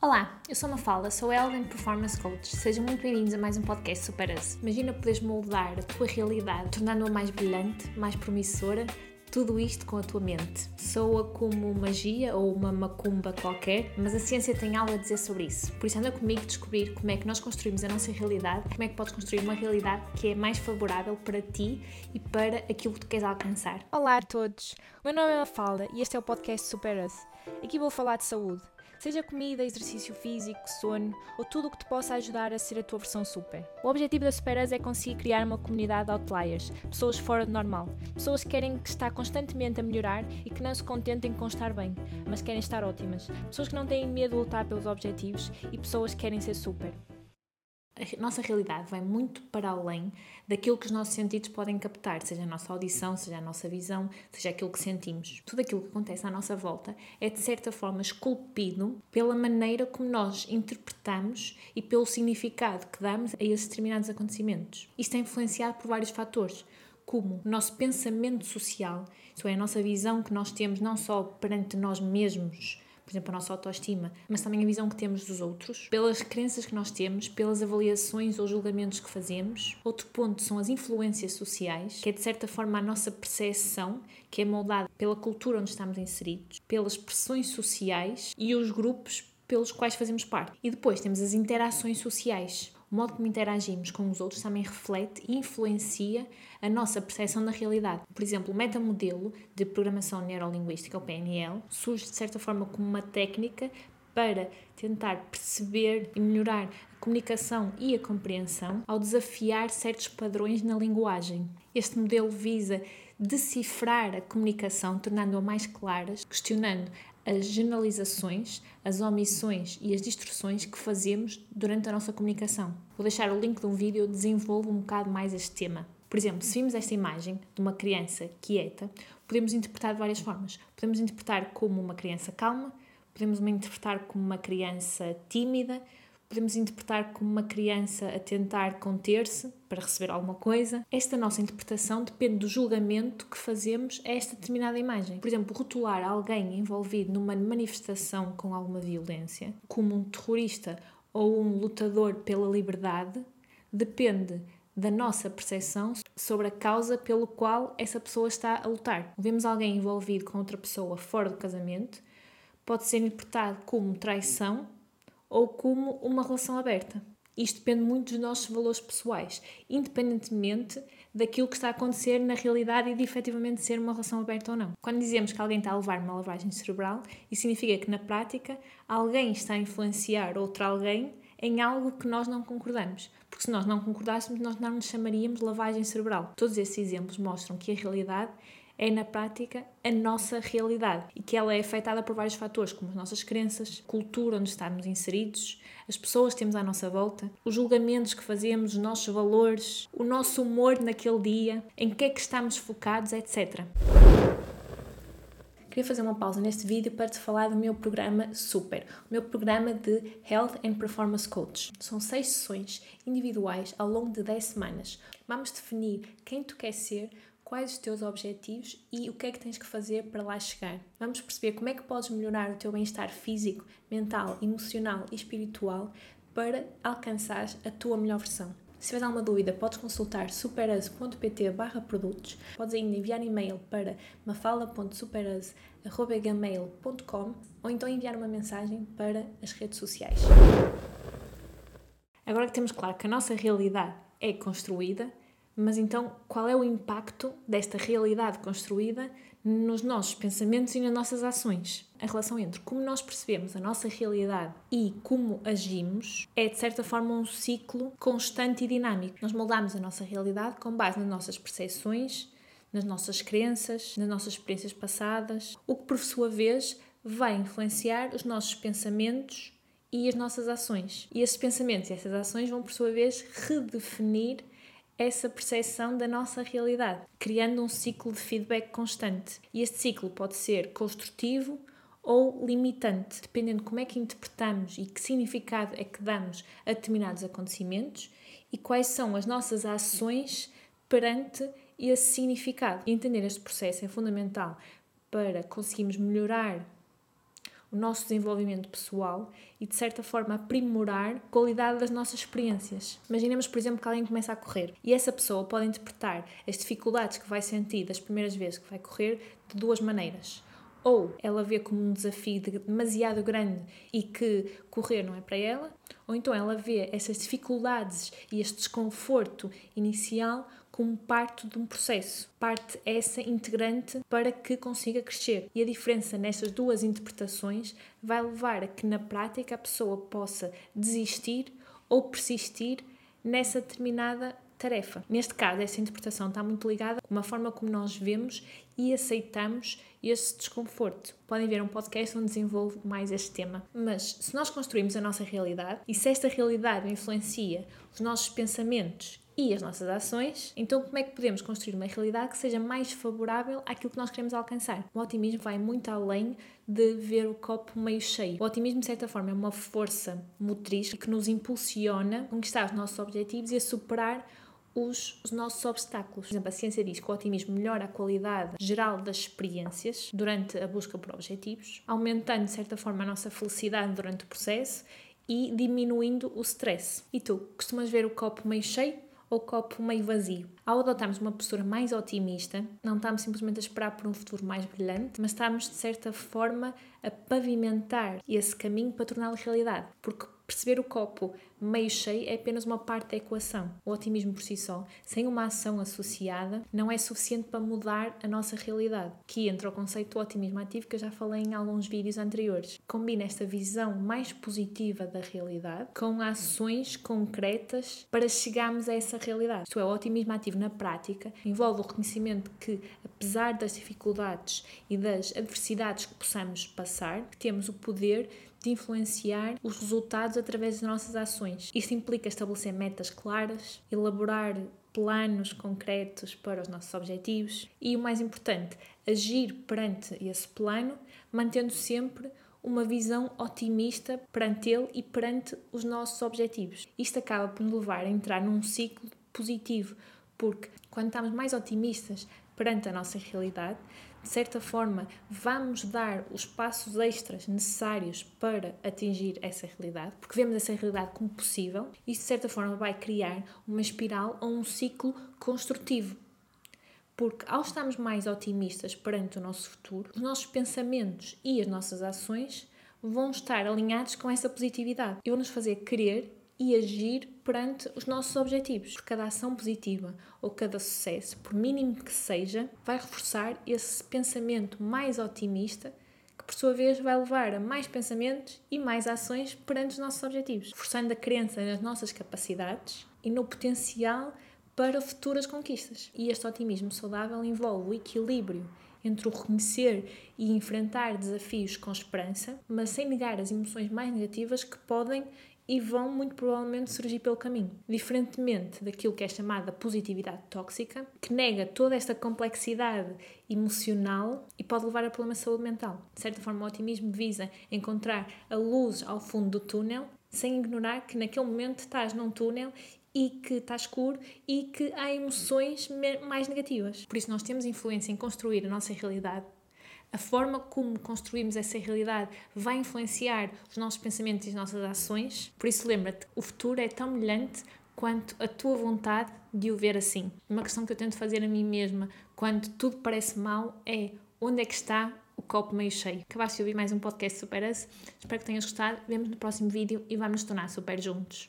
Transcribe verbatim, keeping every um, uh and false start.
Olá, eu sou Mafalda, sou Elden Performance Coach. Sejam muito bem-vindos a mais um podcast Super Us. Imagina poderes moldar a tua realidade, tornando-a mais brilhante, mais promissora, tudo isto com a tua mente. Soa como magia ou uma macumba qualquer, mas a ciência tem algo a dizer sobre isso. Por isso anda comigo descobrir como é que nós construímos a nossa realidade, como é que podes construir uma realidade que é mais favorável para ti e para aquilo que tu queres alcançar. Olá a todos, o meu nome é Mafalda e este é o podcast Super Us. Aqui vou falar de saúde. Seja comida, exercício físico, sono ou tudo o que te possa ajudar a ser a tua versão super. O objetivo da Super Us é conseguir criar uma comunidade de outliers, pessoas fora do normal, pessoas que querem que está constantemente a melhorar e que não se contentem com estar bem, mas querem estar ótimas, pessoas que não têm medo de lutar pelos objetivos e pessoas que querem ser super. A nossa realidade vai muito para além daquilo que os nossos sentidos podem captar, seja a nossa audição, seja a nossa visão, seja aquilo que sentimos. Tudo aquilo que acontece à nossa volta é, de certa forma, esculpido pela maneira como nós interpretamos e pelo significado que damos a esses determinados acontecimentos. Isto é influenciado por vários fatores, como o nosso pensamento social, isso é, a nossa visão que nós temos não só perante nós mesmos, por exemplo, a nossa autoestima, mas também a visão que temos dos outros, pelas crenças que nós temos, pelas avaliações ou julgamentos que fazemos. Outro ponto são as influências sociais, que é de certa forma a nossa percepção, que é moldada pela cultura onde estamos inseridos, pelas pressões sociais e os grupos pelos quais fazemos parte. E depois temos as interações sociais. O modo como interagimos com os outros também reflete e influencia a nossa percepção da realidade. Por exemplo, o metamodelo de programação neurolinguística, o P N L, surge de certa forma como uma técnica para tentar perceber e melhorar a comunicação e a compreensão ao desafiar certos padrões na linguagem. Este modelo visa decifrar a comunicação, tornando-a mais clara, questionando as generalizações, as omissões e as distorções que fazemos durante a nossa comunicação. Vou deixar o link de um vídeo que desenvolve um bocado mais este tema. Por exemplo, se vimos esta imagem de uma criança quieta, podemos interpretar de várias formas. Podemos interpretar como uma criança calma, podemos interpretar como uma criança tímida, podemos interpretar como uma criança a tentar conter-se para receber alguma coisa. Esta nossa interpretação depende do julgamento que fazemos a esta determinada imagem. Por exemplo, rotular alguém envolvido numa manifestação com alguma violência como um terrorista ou um lutador pela liberdade depende da nossa percepção sobre a causa pelo qual essa pessoa está a lutar. Vemos alguém envolvido com outra pessoa fora do casamento, pode ser interpretado como traição ou como uma relação aberta. Isto depende muito dos nossos valores pessoais, independentemente daquilo que está a acontecer na realidade e de efetivamente ser uma relação aberta ou não. Quando dizemos que alguém está a levar uma lavagem cerebral, isso significa que, na prática, alguém está a influenciar outro alguém em algo que nós não concordamos. Porque se nós não concordássemos, nós não nos chamaríamos lavagem cerebral. Todos esses exemplos mostram que a realidade é, na prática, a nossa realidade e que ela é afetada por vários fatores, como as nossas crenças, cultura onde estamos inseridos, as pessoas que temos à nossa volta, os julgamentos que fazemos, os nossos valores, o nosso humor naquele dia, em que é que estamos focados, etcétera. Queria fazer uma pausa neste vídeo para te falar do meu programa Super, o meu programa de Health and Performance Coach. São seis sessões individuais ao longo de dez semanas. Vamos definir quem tu queres ser, quais os teus objetivos e o que é que tens que fazer para lá chegar. Vamos perceber como é que podes melhorar o teu bem-estar físico, mental, emocional e espiritual para alcançares a tua melhor versão. Se tiveres alguma dúvida, podes consultar superus ponto pt barra produtos. Podes ainda enviar e-mail para mafalda ponto superus arroba gmail ponto com ou então enviar uma mensagem para as redes sociais. Agora que temos claro que a nossa realidade é construída, mas então, qual é o impacto desta realidade construída nos nossos pensamentos e nas nossas ações? A relação entre como nós percebemos a nossa realidade e como agimos é, de certa forma, um ciclo constante e dinâmico. Nós moldamos a nossa realidade com base nas nossas percepções, nas nossas crenças, nas nossas experiências passadas, o que, por sua vez, vai influenciar os nossos pensamentos e as nossas ações. E esses pensamentos e essas ações vão, por sua vez, redefinir essa percepção da nossa realidade, criando um ciclo de feedback constante. E este ciclo pode ser construtivo ou limitante, dependendo de como é que interpretamos e que significado é que damos a determinados acontecimentos e quais são as nossas ações perante esse significado. E entender este processo é fundamental para conseguirmos melhorar o nosso desenvolvimento pessoal e, de certa forma, aprimorar a qualidade das nossas experiências. Imaginemos, por exemplo, que alguém começa a correr e essa pessoa pode interpretar as dificuldades que vai sentir das primeiras vezes que vai correr de duas maneiras. Ou ela vê como um desafio demasiado grande e que correr não é para ela, ou então ela vê essas dificuldades e este desconforto inicial como parte de um processo, parte essa integrante para que consiga crescer. E a diferença nestas duas interpretações vai levar a que na prática a pessoa possa desistir ou persistir nessa determinada tarefa. Neste caso, essa interpretação está muito ligada com a forma como nós vemos e aceitamos esse desconforto. Podem ver um podcast onde desenvolvo mais este tema. Mas se nós construímos a nossa realidade e se esta realidade influencia os nossos pensamentos e as nossas ações, então como é que podemos construir uma realidade que seja mais favorável àquilo que nós queremos alcançar? O otimismo vai muito além de ver o copo meio cheio. O otimismo, de certa forma, é uma força motriz que nos impulsiona a conquistar os nossos objetivos e a superar Os, os nossos obstáculos. Por exemplo, a ciência diz que o otimismo melhora a qualidade geral das experiências durante a busca por objetivos, aumentando, de certa forma, a nossa felicidade durante o processo e diminuindo o stress. E tu, costumas ver o copo meio cheio ou o copo meio vazio? Ao adotarmos uma postura mais otimista, não estamos simplesmente a esperar por um futuro mais brilhante, mas estamos, de certa forma, a pavimentar esse caminho para torná-lo realidade. Porque perceber o copo meio cheio é apenas uma parte da equação. O otimismo por si só, sem uma ação associada, não é suficiente para mudar a nossa realidade. Aqui entra o conceito do otimismo ativo que eu já falei em alguns vídeos anteriores. Combina esta visão mais positiva da realidade com ações concretas para chegarmos a essa realidade. Isto é, o otimismo ativo na prática envolve o reconhecimento que, apesar das dificuldades e das adversidades que possamos passar, temos o poder de influenciar os resultados através das nossas ações. Isto implica estabelecer metas claras, elaborar planos concretos para os nossos objetivos e, o mais importante, agir perante esse plano, mantendo sempre uma visão otimista perante ele e perante os nossos objetivos. Isto acaba por nos levar a entrar num ciclo positivo, porque quando estamos mais otimistas perante a nossa realidade, de certa forma, vamos dar os passos extras necessários para atingir essa realidade, porque vemos essa realidade como possível. Isso, de certa forma, vai criar uma espiral ou um ciclo construtivo. Porque, ao estarmos mais otimistas perante o nosso futuro, os nossos pensamentos e as nossas ações vão estar alinhados com essa positividade e vão nos fazer querer e agir perante os nossos objetivos. Por cada ação positiva ou cada sucesso, por mínimo que seja, vai reforçar esse pensamento mais otimista que, por sua vez, vai levar a mais pensamentos e mais ações perante os nossos objetivos, reforçando a crença nas nossas capacidades e no potencial para futuras conquistas. E este otimismo saudável envolve o equilíbrio entre o reconhecer e enfrentar desafios com esperança, mas sem negar as emoções mais negativas que podem e vão muito provavelmente surgir pelo caminho. Diferentemente daquilo que é chamada positividade tóxica, que nega toda esta complexidade emocional e pode levar a problemas de saúde mental. De certa forma, o otimismo visa encontrar a luz ao fundo do túnel, sem ignorar que naquele momento estás num túnel e que está escuro e que há emoções mais negativas. Por isso nós temos influência em construir a nossa realidade. A forma como construímos essa realidade vai influenciar os nossos pensamentos e as nossas ações. Por isso, lembra-te, o futuro é tão brilhante quanto a tua vontade de o ver assim. Uma questão que eu tento fazer a mim mesma quando tudo parece mau é: onde é que está o copo meio cheio? Acabaste de ouvir mais um podcast Super Us. Espero que tenhas gostado. Vemo no próximo vídeo e vamos nos tornar super juntos.